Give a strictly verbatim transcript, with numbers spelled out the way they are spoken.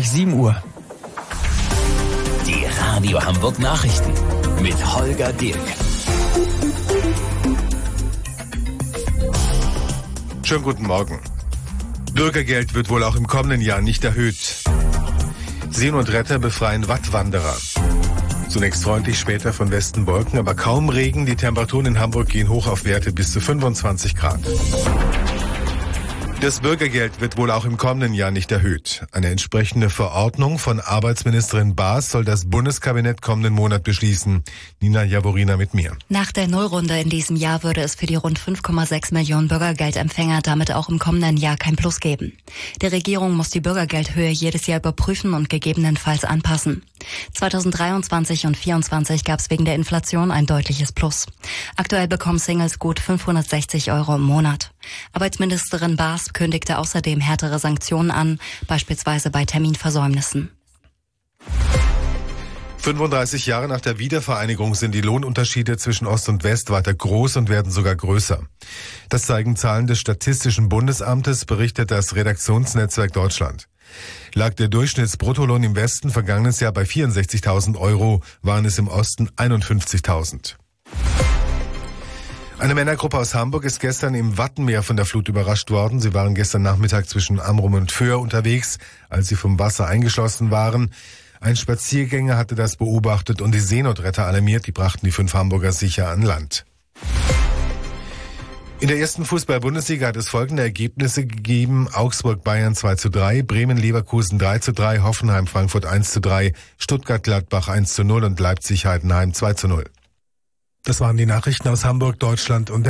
gleich sieben Uhr. Die Radio Hamburg Nachrichten mit Holger Dirk. Schönen guten Morgen. Bürgergeld wird wohl auch im kommenden Jahr nicht erhöht. Seenotretter befreien Wattwanderer. Zunächst freundlich, später von Westen Wolken, aber kaum Regen. Die Temperaturen in Hamburg gehen hoch auf Werte bis zu fünfundzwanzig Grad. Das Bürgergeld wird wohl auch im kommenden Jahr nicht erhöht. Eine entsprechende Verordnung von Arbeitsministerin Baas soll das Bundeskabinett kommenden Monat beschließen. Nina Jaworina mit mir. Nach der Nullrunde in diesem Jahr würde es für die rund fünf Komma sechs Millionen Bürgergeldempfänger damit auch im kommenden Jahr kein Plus geben. Die Regierung muss die Bürgergeldhöhe jedes Jahr überprüfen und gegebenenfalls anpassen. zweitausenddreiundzwanzig und vierundzwanzig gab es wegen der Inflation ein deutliches Plus. Aktuell bekommen Singles gut fünfhundertsechzig Euro im Monat. Arbeitsministerin Baas kündigte außerdem härtere Sanktionen an, beispielsweise bei Terminversäumnissen. fünfunddreißig Jahre nach der Wiedervereinigung sind die Lohnunterschiede zwischen Ost und West weiter groß und werden sogar größer. Das zeigen Zahlen des Statistischen Bundesamtes, berichtet das Redaktionsnetzwerk Deutschland. Lag der Durchschnittsbruttolohn im Westen vergangenes Jahr bei vierundsechzigtausend Euro, waren es im Osten einundfünfzigtausend. Eine Männergruppe aus Hamburg ist gestern im Wattenmeer von der Flut überrascht worden. Sie waren gestern Nachmittag zwischen Amrum und Föhr unterwegs, als sie vom Wasser eingeschlossen waren. Ein Spaziergänger hatte das beobachtet und die Seenotretter alarmiert. Die brachten die fünf Hamburger sicher an Land. In der ersten Fußball-Bundesliga hat es folgende Ergebnisse gegeben. Augsburg-Bayern zwei zu drei, Bremen-Leverkusen drei zu drei, Hoffenheim-Frankfurt eins zu drei, Stuttgart-Gladbach eins zu null und Leipzig-Heidenheim zwei zu null. Das waren die Nachrichten aus Hamburg, Deutschland und